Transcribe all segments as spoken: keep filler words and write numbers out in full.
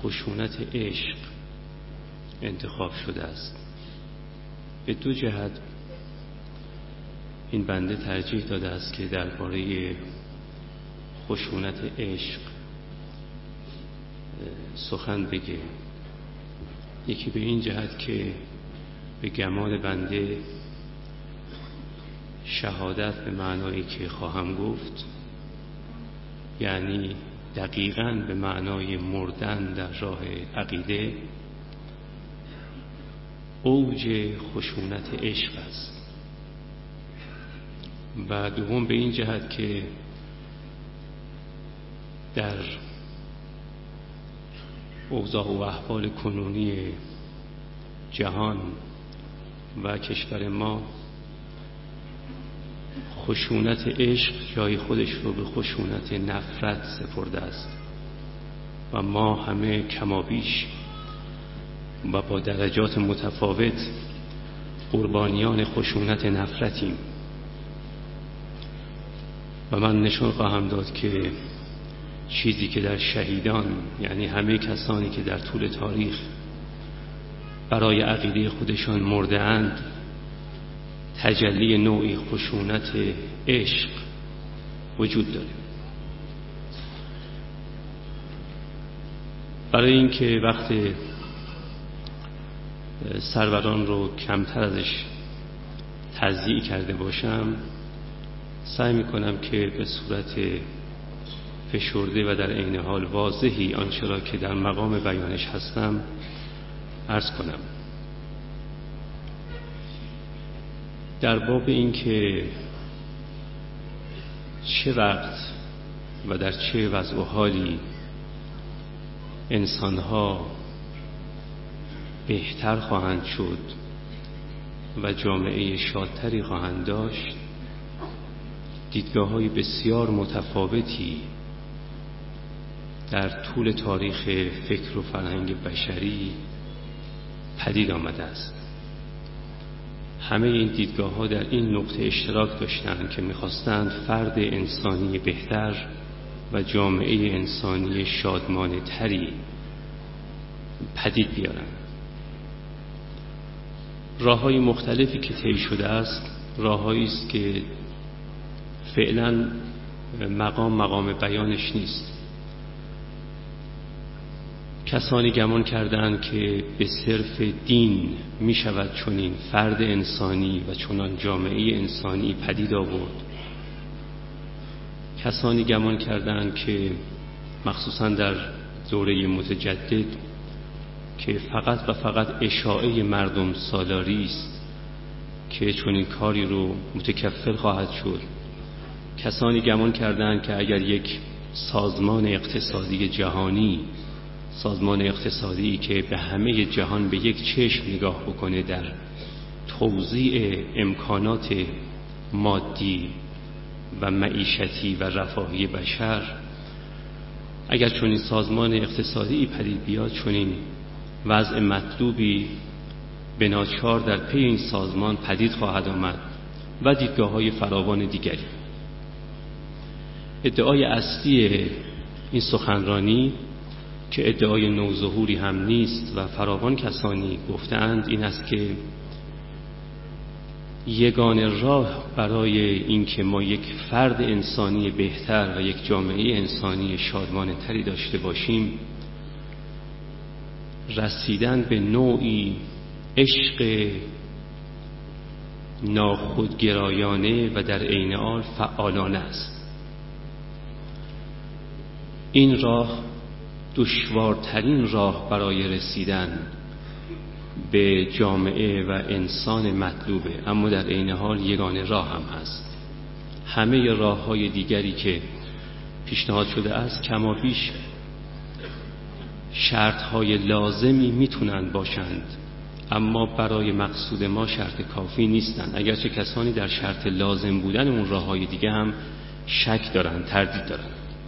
خشونت عشق انتخاب شده است. به دو جهت این بنده ترجیح داده است که درباره خشونت عشق سخن بگه. یکی به این جهت که به گمان بنده شهادت به معنایی که خواهم گفت، یعنی دقیقاً به معنای مردن در راه عقیده، اوج خشونت عشق است. و دوم به این جهت که در اوضاع و احوال کنونی جهان و کشور ما خشونت عشق جای خودش رو به خشونت نفرت سپرده است و ما همه کمابیش و با درجات متفاوت قربانیان خشونت نفرتیم. و من نشون خواهم داد که چیزی که در شهیدان، یعنی همه کسانی که در طول تاریخ برای عقیده خودشان مرده اند، تجلی نوعی خشونت عشق وجود داره. برای اینکه وقت سروران رو کمتر ازش تضییع کرده باشم، سعی میکنم که به صورت فشرده و در عین حال واضحی آنچه را که در مقام بیانش هستم عرض کنم. در باب این که چه وقت و در چه وضع و حالی انسانها بهتر خواهند شد و جامعه شادتری خواهند داشت، دیدگاه‌های بسیار متفاوتی در طول تاریخ فکر و فرهنگ بشری پدید آمده است. همه این دیدگاه‌ها در این نقطه اشتراک داشتند که می‌خواستند فرد انسانی بهتر و جامعه انسانی شادمانه تری پدید بیارند. راه‌های مختلفی که طی شده است، راه‌هایی است که فعلا مقام مقام بیانش نیست. کسانی گمان کردند که به صرف دین می شود چنین فرد انسانی و چنان جامعه انسانی پدید آورد. کسانی گمان کردند که مخصوصا در دوره متجدد که فقط و فقط اشاعه مردم سالاری است که چنین کاری رو متکفل خواهد شد. کسانی گمان کردند که اگر یک سازمان اقتصادی جهانی، سازمان اقتصادی که به همه جهان به یک چشم نگاه بکنه در توزیع امکانات مادی و معیشتی و رفاهی بشر، اگر چنین سازمان اقتصادی پدید بیاد، چنین وضع مطلوبی به ناچار در پی این سازمان پدید خواهد آمد و دیدگاه‌های فراوان دیگری. ادعای اصلی این سخنرانی که ادعای نوظهوری هم نیست و فراوان کسانی گفتند این است که یگانه راه برای اینکه ما یک فرد انسانی بهتر و یک جامعه انسانی شادمانه تری داشته باشیم، رسیدن به نوعی عشق ناخودگرایانه و در عین حال فعالانه است. این راه دشوارترین راه برای رسیدن به جامعه و انسان مطلوبه، اما در عین حال یگانه راه هم هست. همه راه‌های دیگری که پیشنهاد شده است کما بیش شرط‌های لازمی میتونند باشند، اما برای مقصود ما شرط کافی نیستند، اگرچه کسانی در شرط لازم بودن اون راه‌های دیگه هم شک دارند، تردید دارند.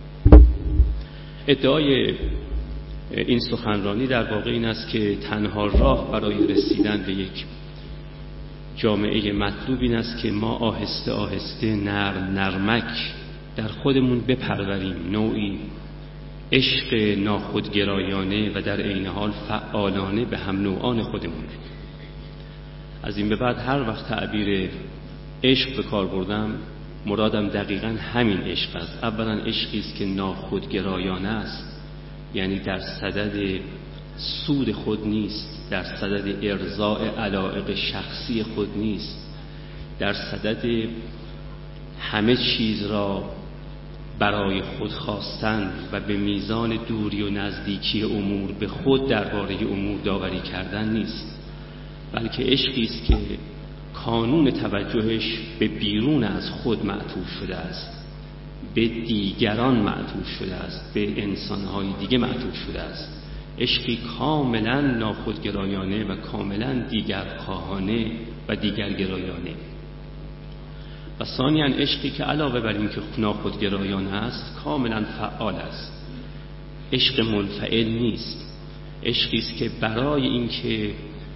ادعای این سخنرانی در واقع این است که تنها راه برای رسیدن به یک جامعه مطلوب این است که ما آهسته آهسته نرم نرمک در خودمون بپروریم نوعی عشق ناخودگرایانه و در عین حال فعالانه به هم نوعان خودمون. از این به بعد هر وقت تعبیر عشق به کار بردم مرادم دقیقاً همین عشق است. اولا عشقی است که ناخودگرایانه است، یعنی در صدد سود خود نیست، در صدد ارضاء علایق شخصی خود نیست، در صدد همه چیز را برای خود خواستن و به میزان دوری و نزدیکی امور به خود درباره امور داوری کردن نیست، بلکه عشقی است که کانون توجهش به بیرون از خود معطوف شده است، به دیگران معطوف شده است، به انسانهای دیگه معطوف شده است. عشقی کاملا ناخودگرایانه و کاملا دیگرخواهانه و دیگرگرایانه. و ثانیاً عشقی که علاوه بر این که ناخودگرایانه است کاملا فعال است. عشق منفعل نیست، عشقی است که برای اینکه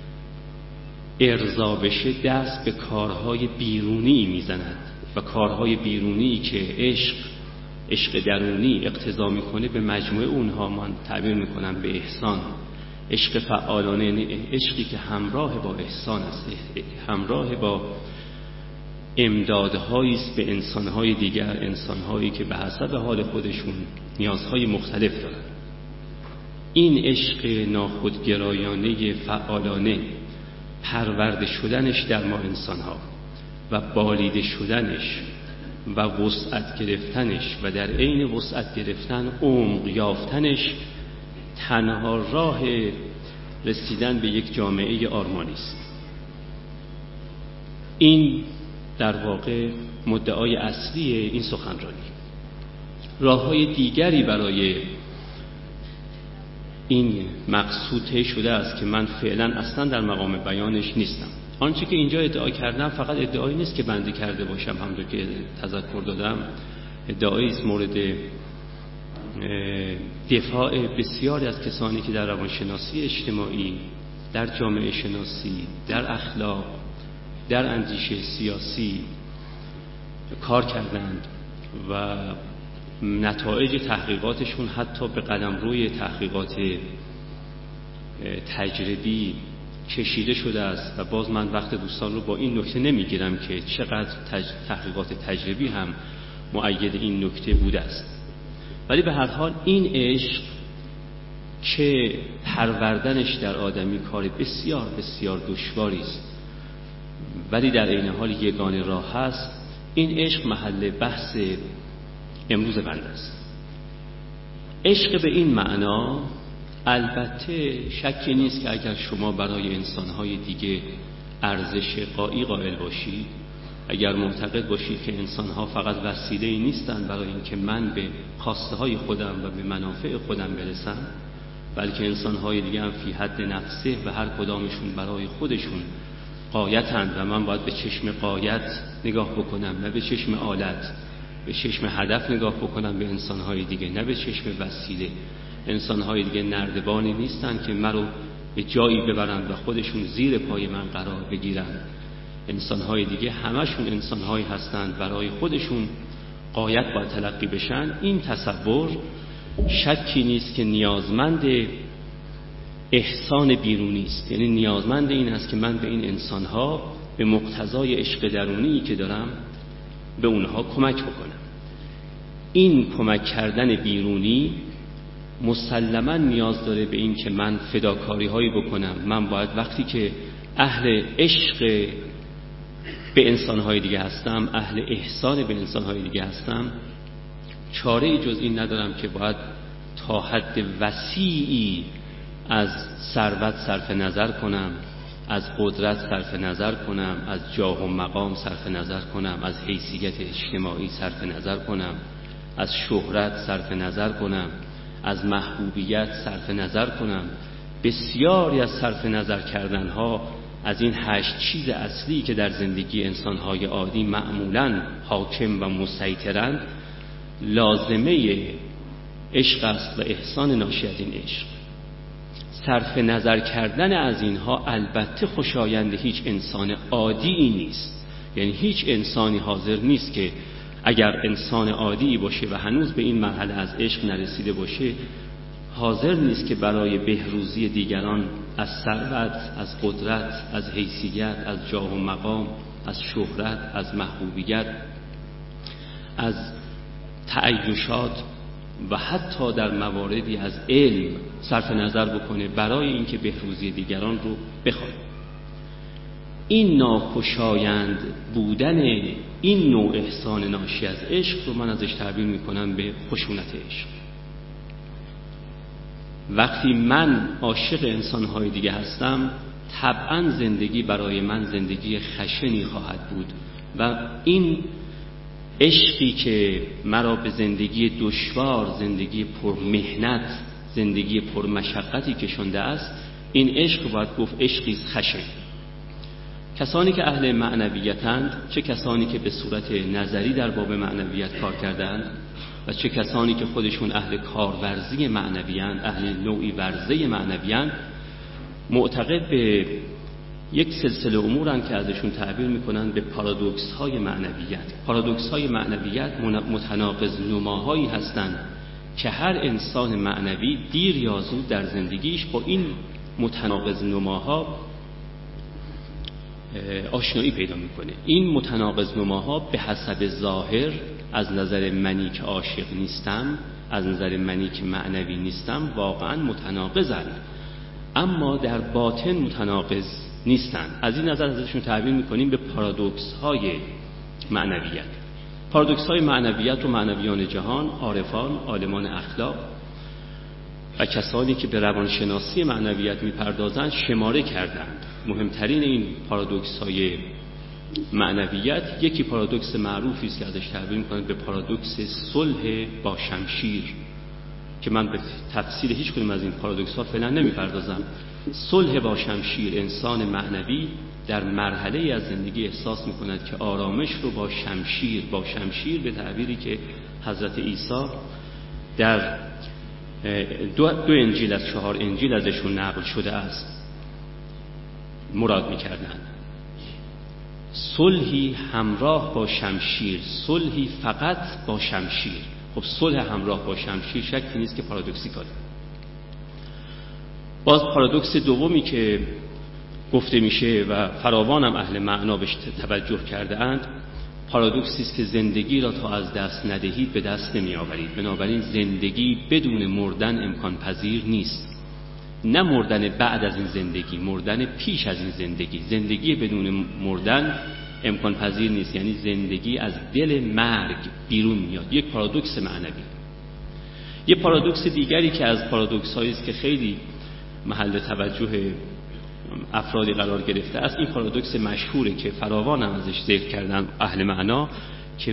ارضا بشه دست به کارهای بیرونی میزند و کارهای بیرونی که عشق عشق درونی اقتضا میکنه به مجموعه اونها من تعبیر میکنم به احسان. عشق فعالانه یعنی عشقی که همراه با احسان است، همراه با امدادهایی است به انسانهای دیگر، انسانهایی که به حسب حال خودشون نیازهای مختلف دارن. این عشق ناخودگرایانه فعالانه پرورده شدنش در ما انسانها و بالیده شدنش و وسعت گرفتنش و در عین وسعت گرفتن عمق یافتنش تنها راه رسیدن به یک جامعه آرمانی است. این در واقع مدعای اصلی این سخنرانی. راه‌های دیگری برای این مقصود طی شده است که من فعلا اصلا در مقام بیانش نیستم. آنچه که اینجا ادعا کردم فقط ادعایی نیست که بنده کرده باشم، همونطور که تذکر دادم ادعایی است مورد دفاع بسیاری از کسانی که در روانشناسی اجتماعی، در جامعه شناسی، در اخلاق، در اندیشه سیاسی کار کردند و نتایج تحقیقاتشون حتی به قلمروی تحقیقات تجربی کشیده شده است و باز من وقت دوستان رو با این نکته نمیگیرم که چقدر تج... تحقیقات تجربی هم مؤید این نکته بوده است. ولی به هر حال این عشق که پروردنش در آدمی کار بسیار بسیار دشواری است ولی در عین حال یگانه راه هست، این عشق محل بحث امروز بنده است. عشق به این معنا البته شکی نیست که اگر شما برای انسانهای دیگه ارزش قایی قائل باشید، اگر معتقد باشید که انسانها فقط وسیله‌ای نیستند برای اینکه من به خواسته های خودم و به منافع خودم برسم، بلکه انسانهای دیگه هم فی حد نفسه و هر کدامشون برای خودشون غایتند و من باید به چشم غایت نگاه بکنم نه به چشم آلت، به چشم هدف نگاه بکنم به انسانهای دیگه نه به چشم وسیله. انسانهای دیگه نردبانی نیستن که مرا به جایی ببرند و خودشون زیر پای من قرار بگیرن. انسانهای دیگه همشون انسانهایی هستند برای خودشون غایت باید تلقی بشن. این تصور شکی نیست که نیازمند احسان بیرونی است، یعنی نیازمند این است که من به این انسانها به مقتضای عشق درونی که دارم به اونها کمک بکنم. این کمک کردن بیرونی مسلماً نیاز داره به این که من فداکاری هایی بکنم. من باید وقتی که اهل عشق به انسانهای دیگه هستم، اهل احسان به انسانهای دیگه هستم، چاره جز این ندارم که باید تا حد وسیعی از ثروت صرف نظر کنم، از قدرت صرف نظر کنم، از جاه و مقام صرف نظر کنم، از حیثیت اجتماعی صرف نظر کنم، از شهرت صرف نظر کنم، از محبوبیت صرف نظر کنم. بسیاری از صرف نظر کردنها از این هشت چیز اصلی که در زندگی انسانهای عادی معمولاً حاکم و مسیطرند لازمه عشق است و احسان ناشی از این عشق. صرف نظر کردن از اینها البته خوشایند هیچ انسان عادی نیست، یعنی هیچ انسانی حاضر نیست که اگر انسان عادی باشه و هنوز به این مرحله از عشق نرسیده باشه، حاضر نیست که برای بهروزی دیگران از ثروت، از قدرت، از حیثیت، از جاه و مقام، از شهرت، از محبوبیت، از تعیشات و حتی در مواردی از علم صرف نظر بکنه برای اینکه بهروزی دیگران رو بخواد. این ناخوشایند بودن این نوع احسان ناشی از عشق رو من ازش تعبیر میکنم به خشونت عشق. وقتی من عاشق انسانهای دیگه هستم، طبعا زندگی برای من زندگی خشنی خواهد بود و این عشقی که مرا به زندگی دشوار، زندگی پرمحنت، زندگی پرمشقتی کشانده است، این عشق باید گفت عشقی خشن. کسانی که اهل معنویتند، چه کسانی که به صورت نظری در باب معنویت کار کردند و چه کسانی که خودشون اهل کارورزی معنویند، اهل نوعی ورزه معنویند، معتقد به یک سلسله امورن که ازشون تعبیر میکنن به پارادوکس های معنویت. پارادوکس های معنویت متناقض نماهایی هستند که هر انسان معنوی دیر یا زود در زندگیش با این متناقض نماها آشنایی پیدا میکنه. این متناقض نماها به حسب ظاهر از نظر منی که عاشق نیستم، از نظر منی که معنوی نیستم، واقعا متناقضند، اما در باطن متناقض نیستند. از این نظر ازشون تعبیر میکنیم به پارادوکس های معنویت. پارادوکس های معنویت و معنویان جهان، عارفان، عالمان اخلاق و کسانی که به روانشناسی معنویت میپردازند شماره کردند. مهمترین این پارادوکس های معنویت، یکی پارادوکس معروفی است که ازش تعبیر میکنند به پارادوکس صلح با شمشیر، که من به تفصیل هیچ کدوم از این پارادوکس ها فعلا نمیپردازم. صلح با شمشیر، انسان معنوی در مرحله از زندگی احساس میکند که آرامش رو با شمشیر، با شمشیر به تعبیری که حضرت عیسی در دو, دو انجیل از چهار انجیل ازشون نقل شده است مراد میکردن. صلحی همراه با شمشیر، صلحی فقط با شمشیر. خب صلح همراه با شمشیر شکی نیست که پارادوکسیکاله. باز پارادوکس دومی که گفته میشه و فراوانم اهل معنا بهش توجه کرده اند، پارادوکسی است که زندگی را تا از دست ندهید به دست نمی آورید. بنابراین زندگی بدون مردن امکان پذیر نیست. نه مردن بعد از این زندگی، مردن پیش از این زندگی. زندگی بدون مردن امکان پذیر نیست، یعنی زندگی از دل مرگ بیرون میاد. یک پارادوکس معنوی. یک پارادوکس دیگری که از پارادوکس هایی است که خیلی محل توجه افرادی قرار گرفته است، این پارادوکس مشهوره که فراوان هم ازش ذکر کردن اهل معنا، که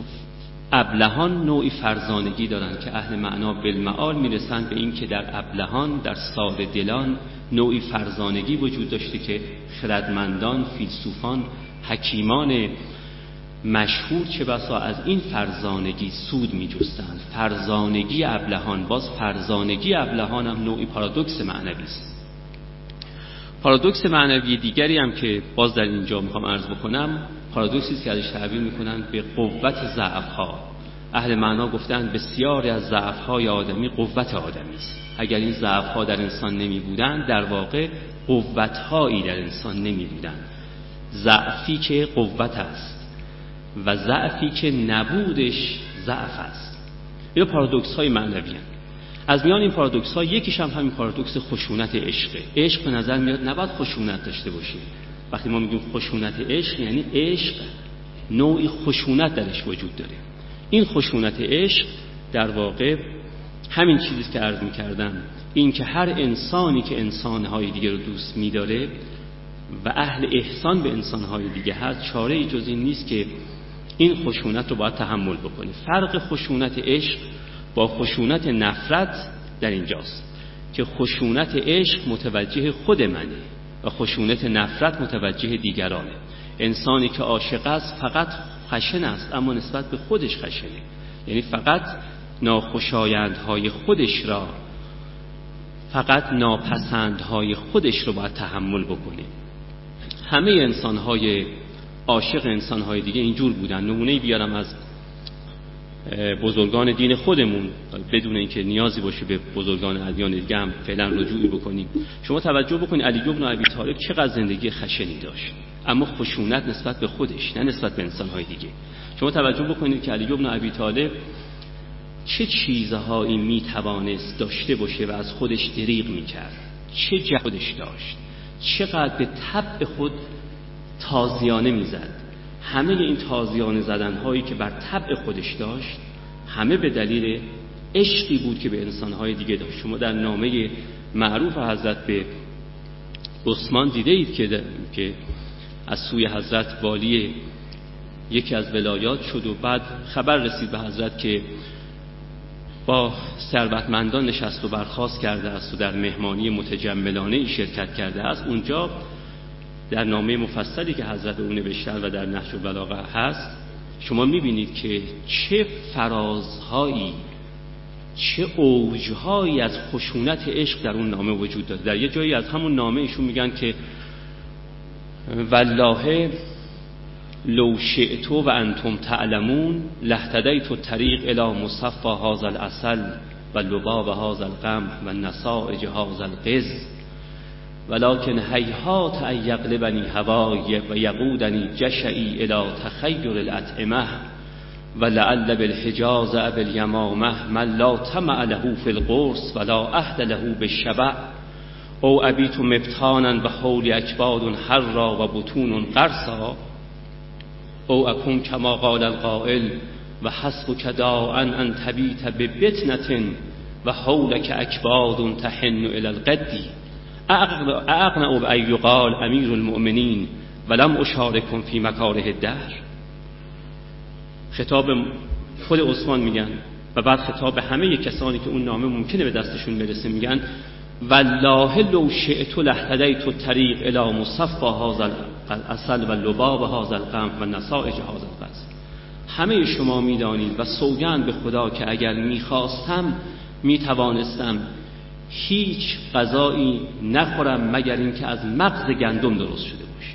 ابلهان نوعی فرزانگی دارند که اهل معنا بالمعال میرسند به این که در ابلهان، در ساده دلان نوعی فرزانگی وجود داشته که خردمندان، فیلسوفان، حکیمان مشهور چه بسا از این فرزانگی سود می جستند. فرزانگی ابلهان، باز فرزانگی ابلهان هم نوعی پارادوکس معنوی است. پارادوکس معنوی دیگری هم که باز در اینجا میخوام عرض بکنم، پارادوکسی است که ازش تعبیر میکنن به قوت ضعف‌ها. اهل معنا گفتند بسیاری از ضعف‌های آدمی قوت آدمی است. اگر این ضعف‌ها در انسان نمی بودند، در واقع قوت‌هایی در انسان نمی بودند. ضعفی که قوت است و ضعفی که نبودش ضعف است. این پارادوکس های معنوی هستند. از میان این پارادوکس ها یکیش هم همین پارادوکس خشونت عشقه. عشق به نظر میاد نباید خشونت داشته باشه. وقتی ما میگیم خشونت عشق، یعنی عشق نوعی خشونت درش وجود داره. این خشونت عشق در واقع همین چیزی که عرض میکردم، این که هر انسانی که انسانهای دیگه رو دوست میداره و اهل احسان به انسانهای دیگه هست، چاره ای جز این نیست که این خشونت رو باید تحمل بکنه. فرق خشونت عشق با خشونت نفرت در اینجاست که خشونت عشق متوجه خود منه و خشونت نفرت متوجه دیگرانه. انسانی که عاشق است فقط خشن است، اما نسبت به خودش خشنه، یعنی فقط ناخوشایندهای خودش را، فقط ناپسندهای خودش رو باید تحمل بکنه. همه انسانهای عاشق انسانهای دیگه اینجور بودن. نمونه‌ای بیارم از بزرگان دین خودمون، بدون اینکه نیازی باشه به بزرگان ادیان دیگه هم فعلا رجوعی بکنیم، شما توجه بکنید علی بن ابی طالب چقدر زندگی خشنی داشت، اما خشونت نسبت به خودش نه نسبت به انسان‌های دیگه. شما توجه بکنید که علی بن ابی طالب چه چیزهایی میتوانست داشته باشه و از خودش دریغ میکرد، چه جهودش داشت، چقدر به طبع خود تازیانه میزد. همه این تازیانه زدنهایی که بر طبع خودش داشت همه به دلیل عشقی بود که به انسانهای دیگه داشت. شما در نامه معروف حضرت به عثمان دیده اید که که از سوی حضرت والی یکی از ولایات شد و بعد خبر رسید به حضرت که با ثروتمندان نشست و برخاست کرده است و در مهمانی متجملانه شرکت کرده است. اونجا در نامه مفصلی که حضرت اون نوشتن و در نهج البلاغه هست شما میبینید که چه فرازهایی، چه اوجهایی از خشونت عشق در اون نامه وجود داره. در یه جایی از همون نامه ایشون میگن که والله لو شئت و انتم تعلمون لاهتدیت الطریق الی مصفى هذا العسل و لباب هذا الغم و نسائج هذا القز ولكن هیهات ان یغلبنی هوای و یقودنی جشعی الی تخیر الاطعمه ولعل بالحجاز بالیمامه من لا طمع له فی القرص ولا عهد له بالشبع او ابیت مبتانا بحول اکباد حرا و بطون قرصا او اکون کما قال القائل و حسبک داعا ان تبیت ببطنة و حولک اکباد تحن الی القدی اقنع بأن یقال امیر المؤمنین ولم اشارکم فی مکاره الدهر. خطاب خود عثمان میگن و بعد خطاب همه کسانی که اون نامه ممکنه به دستشون برسه میگن والله لو شئت لاهتدیت الطریق الی مصفى هذا العسل و لباب هذا الغم و نسائج هذا القز. همه شما میدانید و سوگند به خدا که اگر میخواستم میتوانستم هیچ غذایی نخورم مگر اینکه از مغز گندم درست شده باشه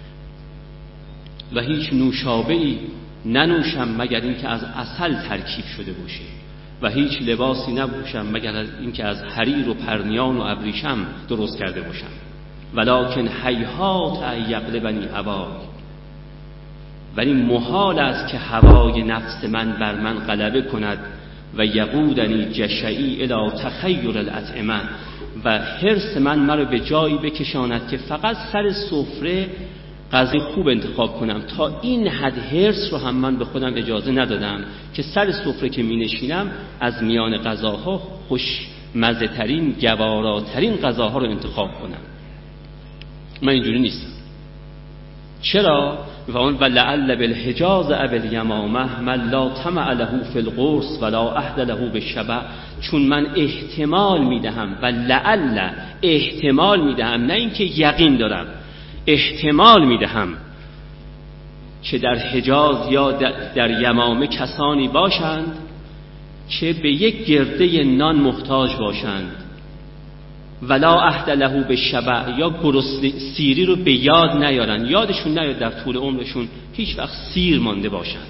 و هیچ نوشابه‌ای ننوشم مگر اینکه از عسل ترکیب شده باشه و هیچ لباسی نپوشم مگر از اینکه از حریر و پرنیان و ابریشم درست کرده باشم. ولکن هیهات ان یغلبنی هوای، ولی محال است که هوای نفس من بر من غلبه کند و یقودنی جشعی الی تخیر الاطعمه و حرص من مرا به جایی بکشاند که فقط سر سفره غذای خوب انتخاب کنم. تا این حد حرص رو هم من به خودم اجازه ندادم که سر سفره که می نشینم از میان غذاها خوش مزه ترین گواراترین غذاها رو انتخاب کنم. من اینجوری نیستم. چرا؟ و لعل بالحجاز بالیمامه من لا طمع له فی القرص ولا عهد له بالشبع. چون من احتمال میدهم و لعل احتمال میدهم، نه اینکه یقین دارم، احتمال میدهم که در حجاز یا در یمامه کسانی باشند که به یک گرده نان محتاج باشند ولا عهد له بالشبع، یا گرسنه سیری رو به یاد نیارن، یادشون نیاد در طول عمرشون هیچ وقت سیر مانده باشند.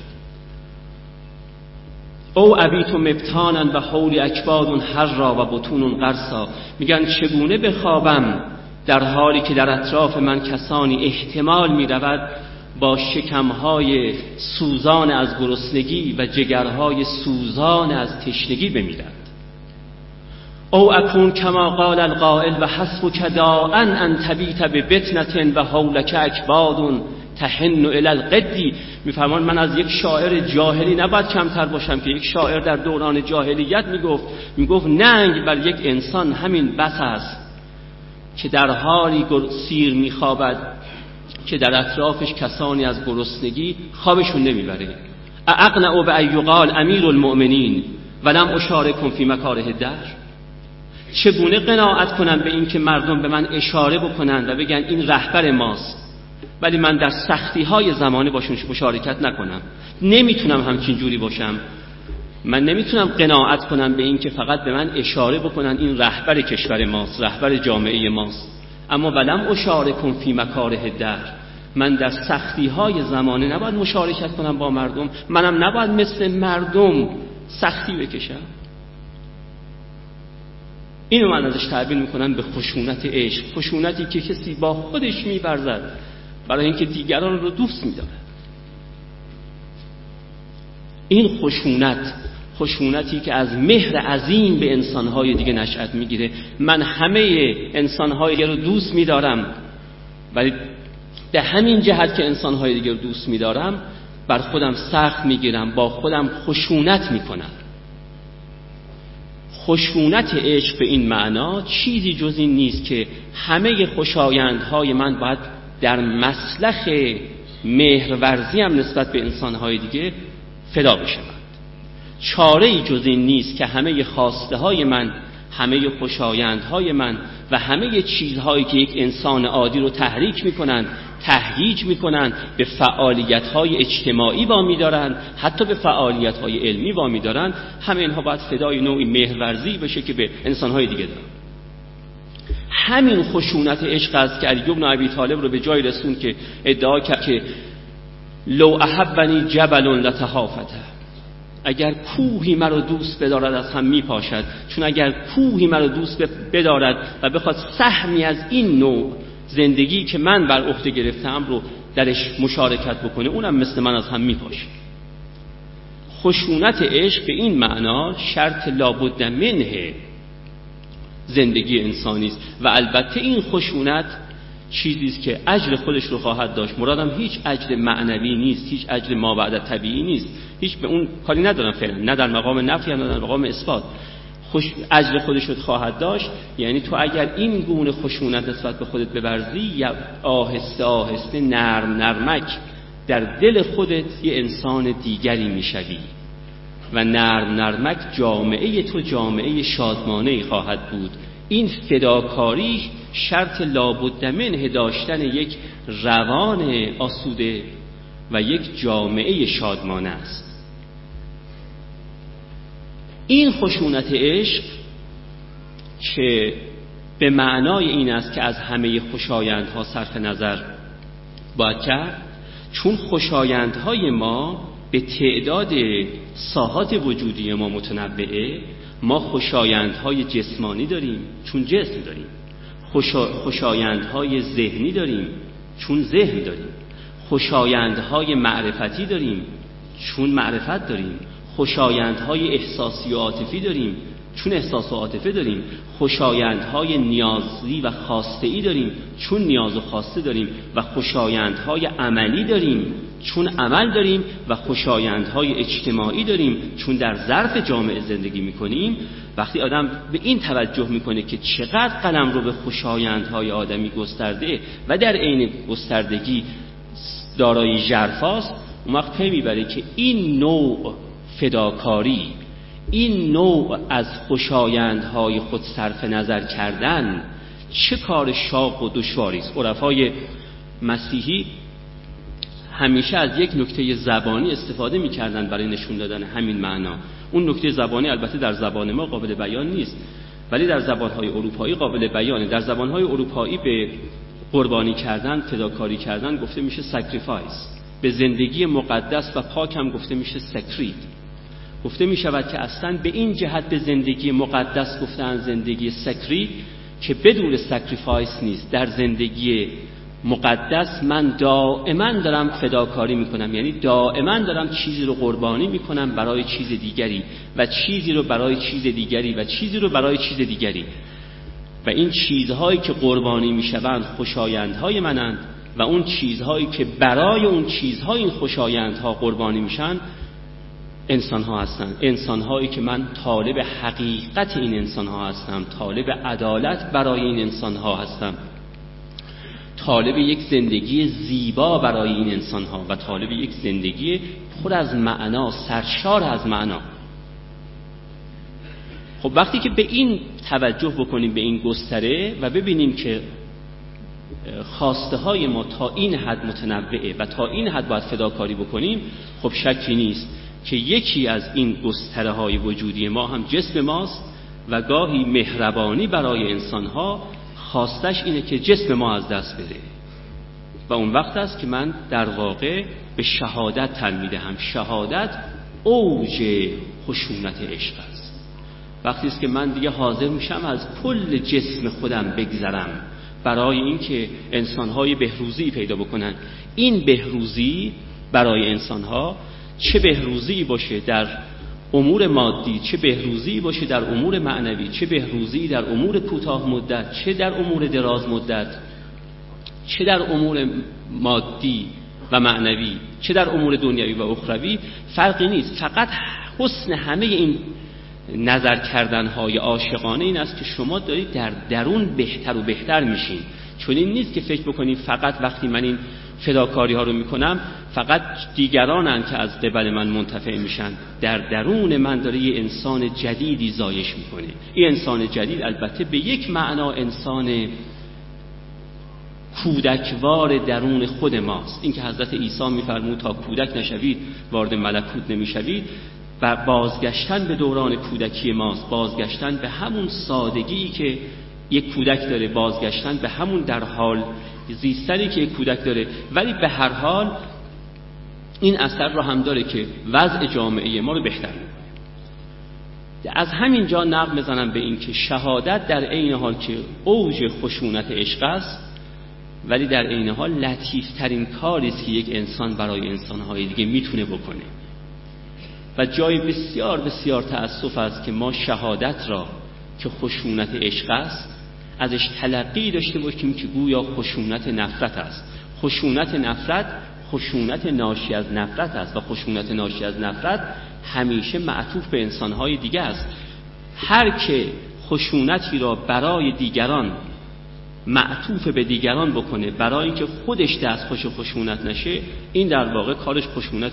او ابیت مبتانا و حول اکباد حرا و بطون قرصا. میگن چگونه بخوابم در حالی که در اطراف من کسانی احتمال میرود با شکمهای سوزان از گرسنگی و جگرهای سوزان از تشنگی بمیرند. او اکون کما قال القائل و حسبک داعا ان تبیت ببطنة و حولک اکباد تحن الی القدی. میفرمان من از یک شاعر جاهلی نباید کمتر باشم که یک شاعر در دوران جاهلیت میگفت میگفت ننگ بر یک انسان همین بس است که در حالی سیر میخوابد که در اطرافش کسانی از گرسنگی خوابشون نمیبره. اقنع بأن یقال امیر المؤمنین ولم اشارکم فی مکاره الدهر. چگونه قناعت کنم به این که مردم به من اشاره بکنن و بگن این رهبر ماست ولی من در سختی های زمانه باشون مشارکت نکنم؟ نمیتونم همچین جوری باشم. من نمیتونم قناعت کنم به این که فقط به من اشاره بکنن این رهبر کشور ماست، رهبر جامعه ماست. اما ولم اشارکم فی مکاره الدهر، من در سختی های زمانه نباید مشارکت کنم با مردم، منم نباید مثل مردم سختی بکشم. اینو من ازش تعبیر میکنم به خشونت عشق، خشونتی که کسی با خودش می‌ورزد برای اینکه دیگران رو دوست می‌دارد. این خشونت، خشونتی که از مهر عظیم به انسان‌های دیگه نشأت می‌گیره. من همه انسان‌های دیگه رو دوست می‌دارم، ولی در همین جهت که انسان‌های دیگه رو دوست می‌دارم بر خودم سخت می‌گیرم، با خودم خشونت می‌کنم. خشونت عشق به این معنا چیزی جز این نیست که همه خوشایندهای من باید در مسلخ مهرورزی هم نسبت به انسان‌های دیگه فدا بشوند. چاره‌ای جز این نیست که همه خواسته های من، همه خوشایندهای من و همه چیزهایی که یک انسان عادی رو تحریک میکنن، تهییج میکنن، به فعالیت‌های اجتماعی وامی دارن، حتی به فعالیت‌های علمی وامی دارن، همه اینها باید فدای نوعی مهرورزی بشه که به انسان‌های دیگه دارن. همین خشونت عشق است که علی بن ابی طالب رو به جای رسون که ادعا کرد که لو احبنی جبل لتهافته، اگر کوهی مرا دوست بدارد از هم میپاشد، چون اگر کوهی مرا دوست بدارد و بخواد سهمی از این نوع زندگی که من بر عهده گرفتم رو درش مشارکت بکنه، اونم مثل من از هم میپاشه. خشونت عشق به این معنا شرط لابد منه زندگی انسانی است و البته این خشونت چیزی است که اجر خودش رو خواهد داشت. مرادم هیچ اجر معنوی نیست، هیچ اجر مابعد طبیعی نیست، هیچ به اون کاری ندارم فعلا، نه در مقام نفی نه در مقام اثبات. خوش اجر خودش رو خواهد داشت، یعنی تو اگر این گونه خشونت نسبت به خودت بورزی، یا آهسته آهسته نرم نرمک در دل خودت یه انسان دیگری میشوی و نرم نرمک جامعه تو جامعه شادمانه‌ای خواهد بود. این فداکاری شرط لابد منه داشتن یک روان آسوده و یک جامعه شادمانه است. این خشونت عشق که به معنای این است که از همه خوشایندها صرف نظر باید کرد، چون خوشایندهای ما به تعداد ساحات وجودی ما متنوعه. ما خوشایندهای جسمانی داریم چون جسم داریم، خوشایندهای ذهنی داریم چون ذهن داریم، خوشایندهای معرفتی داریم چون معرفت داریم، خوشایندهای احساسی و عاطفی داریم چون احساس و عاطفه داریم، خوشایندهای نیازی و خواسته‌ای داریم چون نیاز و خواسته داریم، و خوشایندهای عملی داریم چون عمل داریم، و خوشایندهای اجتماعی داریم چون در ظرف جامعه زندگی میکنیم. وقتی آدم به این توجه میکنه که چقدر قلم رو به خوشایندهای آدمی گسترده و در عین گستردگی دارای ژرفاست، اون وقت پی میبره که این نوع فداکاری، این نوع از خوشایندهای خود صرف نظر کردن چه کار شاق و دشواری است. عرفای مسیحی همیشه از یک نکته زبانی استفاده می‌کردند برای نشون دادن همین معنا. اون نکته زبانی البته در زبان ما قابل بیان نیست، ولی در زبان‌های اروپایی قابل بیانه. در زبان‌های اروپایی به قربانی کردن، فداکاری کردن گفته میشه sacrifice. به زندگی مقدس و پاک هم گفته میشه sacred. گفته می شود که اصلا به این جهت به زندگی مقدس گفتن زندگی سکری که بدون سکریفایس نیست. در زندگی مقدس من دائما دارم فداکاری می کنم، یعنی دائما دارم چیزی رو قربانی می کنم برای چیز دیگری و چیزی رو برای چیز دیگری و چیزی رو برای چیز دیگری، و این چیزهایی که قربانی می شوند خوشایندهای منند و اون چیزهایی که برای اون چیزهای این خوشایندها قربانی میشن انسان ها هستن. انسان هایی که من طالب حقیقت این انسان ها هستم، طالب عدالت برای این انسان ها هستم، طالب یک زندگی زیبا برای این انسان ها و طالب یک زندگی پر از معنا، سرشار از معنا. خب وقتی که به این توجه بکنیم، به این گستره و ببینیم که خواسته های ما تا این حد متنوعه و تا این حد باید فداکاری بکنیم، خب شکی نیست که یکی از این گستره های وجودی ما هم جسم ماست و گاهی مهربانی برای انسان ها خواستش اینه که جسم ما از دست بره. و اون وقت است که من در واقع به شهادت تن میدهم. شهادت اوج خشونت عشق است. وقتی است که من دیگه حاضر میشم از کل جسم خودم بگذرم برای اینکه انسان‌های بهروزی پیدا بکنن. این بهروزی برای انسان‌ها چه بهروزی باشه در امور مادی، چه بهروزی باشه در امور معنوی، چه بهروزی در امور کوتاه مدت، چه در امور دراز مدت، چه در امور مادی و معنوی، چه در امور دنیوی و اخروی، فرقی نیست. فقط حسن همه این نظر کردن‌های عاشقانه این است که شما دارید در درون بهتر و بهتر میشین. چون این نیست که فکر بکنید فقط وقتی من این فداکاری ها رو میکنم فقط دیگرانن که از قبل من منتفع میشن. در درون من داره یه انسان جدیدی زایش میکنه. این انسان جدید البته به یک معنا انسان کودکوار درون خود ماست. این که حضرت عیسی میفرمود تا کودک نشوید وارد ملکوت نمیشوید و بازگشتن به دوران کودکی ماست، بازگشتن به همون سادگی که یک کودک داره، بازگشتن به همون در حال زیستنی که یک کودک داره. ولی به هر حال این اثر رو هم داره که وضع جامعه ما رو بهتر می‌کنه. از همین جا نقل می‌زنم به این که شهادت در عین حال که اوج خشونت عشق است، ولی در عین حال لطیف‌ترین کاری است که یک انسان برای انسان‌های دیگه میتونه بکنه. و جای بسیار بسیار تأسف است که ما شهادت را که خشونت عشق است ازش تلقی داشته باشیم که گویا خشونت نفرت است. خشونت نفرت خشونت ناشی از نفرت است و خشونت ناشی از نفرت همیشه معطوف به انسانهای دیگه است. هر که خشونتی را برای دیگران معطوف به دیگران بکنه برای اینکه خودش دستخوش خشونت نشه، این در واقع کارش خشونت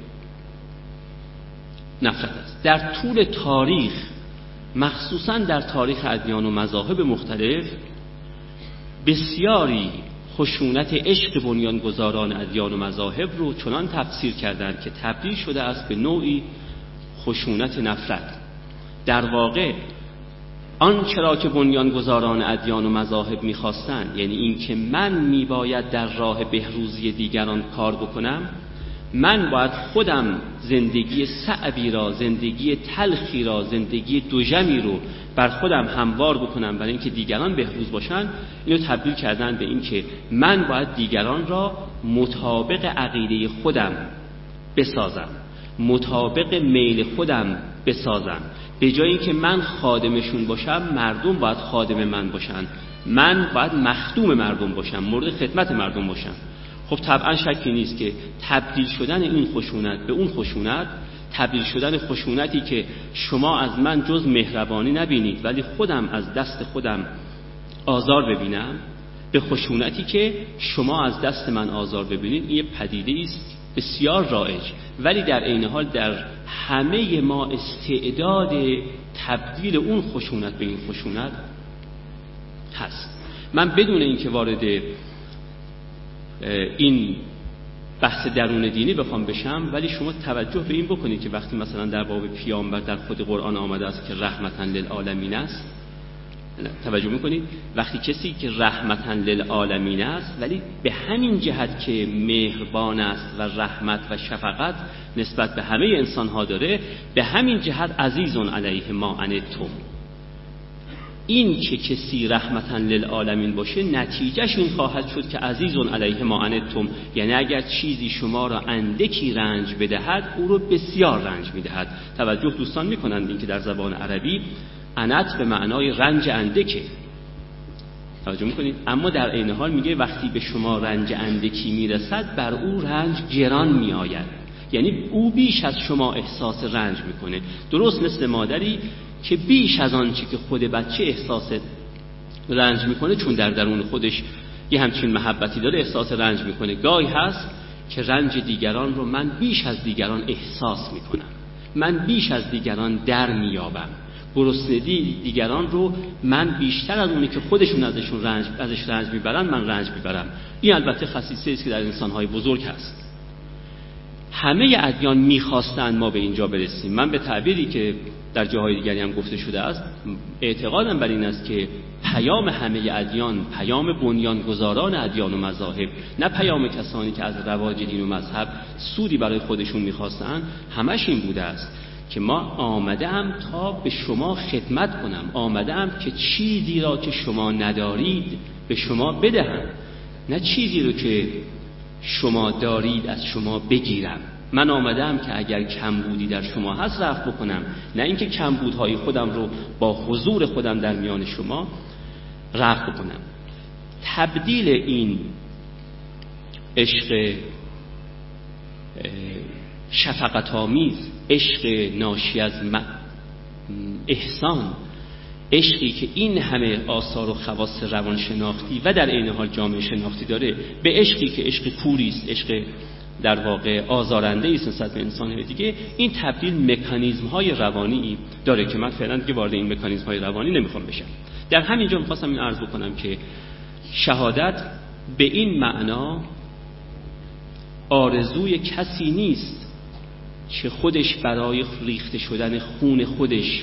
نفرت است. در طول تاریخ، مخصوصاً در تاریخ ادیان و مذاهب مختلف، بسیاری خشونت عشق بنیانگذاران ادیان و مذاهب رو چنان تفسیر کردند که تبدیل شده است به نوعی خشونت نفرت. در واقع آنچه را که بنیانگذاران ادیان و مذاهب می‌خواستند، یعنی این که من میباید در راه بهروزی دیگران کار بکنم، من باید خودم زندگی صعبی را، زندگی تلخی را، زندگی دوژمی رو بر خودم هموار بکنم برای اینکه دیگران بهروز باشن، اینو تبدیل کردن به این که من باید دیگران را مطابق عقیده خودم بسازم، مطابق میل خودم بسازم. به جای اینکه من خادمشون باشم، مردم باید خادم من باشن، من باید مخدوم مردم باشم، مورد خدمت مردم باشم. خب طبعا شکی نیست که تبدیل شدن این خشونت به اون خشونت، تبدیل شدن خشونتی که شما از من جز مهربانی نبینید ولی خودم از دست خودم آزار ببینم، به خشونتی که شما از دست من آزار ببینید، این پدیده است بسیار رایج. ولی در عین حال در همه ما استعداد تبدیل اون خشونت به این خشونت هست. من بدون اینکه وارد این بحث درون دینی بخوام بشم، ولی شما توجه به این بکنید که وقتی مثلا در باب پیامبر در خود قرآن آمده است که رحمتاً للعالمین است، توجه میکنید وقتی کسی که رحمتاً للعالمین است ولی به همین جهت که مهربان است و رحمت و شفقت نسبت به همه انسانها داره، به همین جهت عزیزون علیه ما عنتم، این که کسی رحمتاً للعالمین باشه نتیجهش این خواهد شد که عزیزون علیه ما عنتم، یعنی اگر چیزی شما را اندکی رنج بدهد او رو بسیار رنج میدهد. توجه دوستان میکنند این که در زبان عربی عنت به معنای رنج اندکه، توجه میکنید، اما در عین حال میگه وقتی به شما رنج اندکی میرسد بر او رنج گران میآید، یعنی او بیش از شما احساس رنج میکنه. درست مثل مادری که بیش از آن چی که خود بچه احساس رنج میکنه، چون در درون خودش یه همچین محبتی داره، احساس رنج میکنه. گاهی هست که رنج دیگران رو من بیش از دیگران احساس میکنم، من بیش از دیگران در میابم، گرسنگی دیگران رو من بیشتر از اونی که خودشون ازشون رنج ازش رنج میبرن من رنج میبرم. این البته خصیصه است که در انسانهای بزرگ هست. همه ادیان میخواستن ما به اینجا برسیم. من به تعبیری که در جاهای دیگری هم گفته شده است اعتقادم بر این است که پیام همه ادیان، پیام بنیانگذاران ادیان و مذاهب، نه پیام کسانی که از رواج دین و مذهب سودی برای خودشون می‌خواستن، همش این بوده است که ما آمدم تا به شما خدمت کنم، آمدم که چیزی را که شما ندارید به شما بدهم، نه چیزی رو که شما دارید از شما بگیرم. من آمدم که اگر کمبودی در شما هست رفع بکنم، نه اینکه کمبودهای خودم رو با حضور خودم در میان شما رفع بکنم. تبدیل این عشق شفقت آمیز، عشق ناشی از احسان، عشقی که این همه آثار و خواص روانشناختی و در عین حال جامعه شناختی داره، به عشقی که عشق کوری است، عشق در واقع آزارنده است نسبت به انسان‌های دیگه، این تبدیل مکانیزم‌های روانی داره که من فعلا دیگه وارد این مکانیزم‌های روانی نمیخوام بشم. در همینجا می‌خواستم این عرض بکنم که شهادت به این معنا آرزوی کسی نیست که خودش برای ریخته شدن خون خودش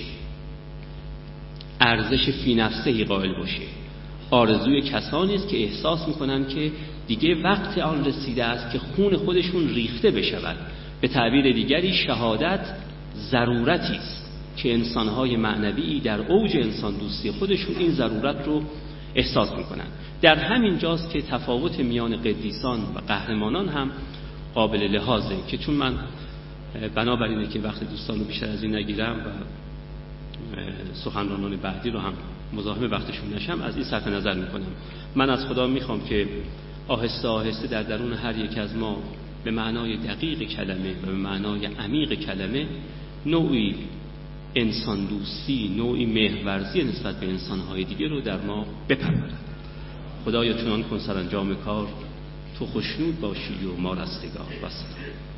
ارزش فی نفسه قائل باشه. آرزوی کسانی است که احساس میکنن که دیگه وقت آن رسیده است که خون خودشون ریخته بشود. به تعبیر دیگری شهادت ضرورتی است که انسانهای معنوی در اوج انسان دوستی خودشون این ضرورت رو احساس میکنن. در همین جاست که تفاوت میان قدیسان و قهرمانان هم قابل لحاظه، که چون من بنابراینه که وقت دوستان رو بیشتر از این نگیرم و سخنرانان بعدی رو هم مزاحم وقتشون نشم، از این صرف نظر میکنم. من از خدا میخوام که آهسته آهسته در درون هر یک از ما به معنای دقیق کلمه و به معنای عمیق کلمه نوعی انسان دوستی، نوعی مهرورزی نسبت به انسانهای دیگه رو در ما بپرورد. خدایا چنان کن سرانجام کار، تو خوشنود باشی و ما رستگار. بس